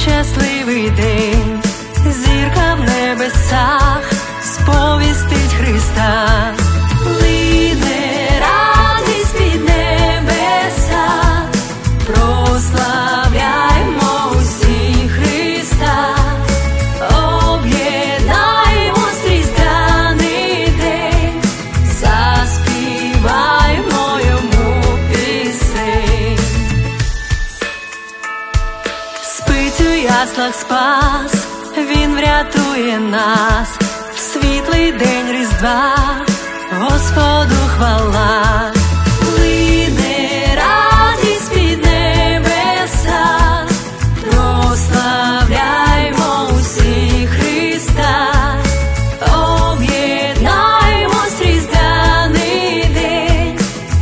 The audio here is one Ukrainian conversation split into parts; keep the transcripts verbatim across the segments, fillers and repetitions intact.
щасливий день, зірка в небесах сповістить Христа. Лине радість під небеса, прославляймо усі Христа. Об'єднаймо різдвяний день, заспіваймо йому пісень. Спить у яслах Спас, Він врятує нас. В світлий день Різдва Господу хвала. Лине радість під небеса, прославляймо усі Христа. Об'єднаймось різдвяний день,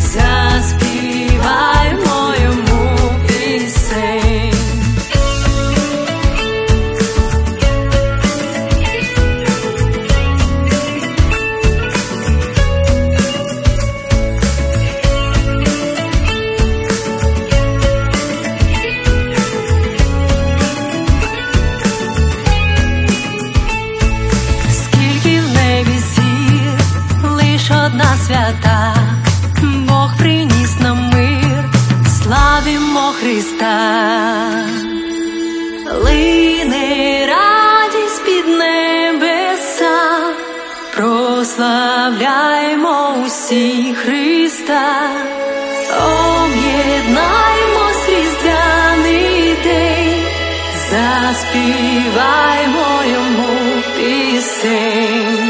заспіваймо йому пісень. Одна свята, Бог приніс нам мир, славімо Христа. Лине радість під небеса, прославляймо усі Христа. Об'єднаймось різдвяний день, заспіваймо йому пісень.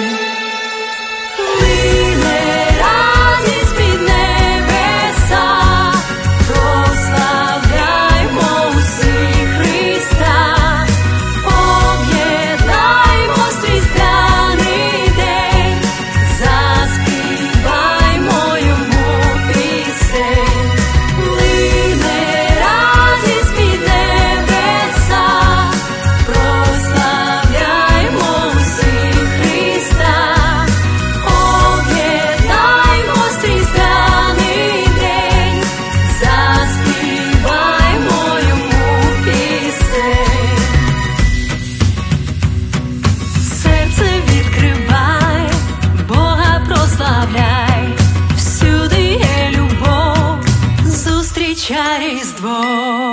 Всюди є любов, зустрічай Різдво.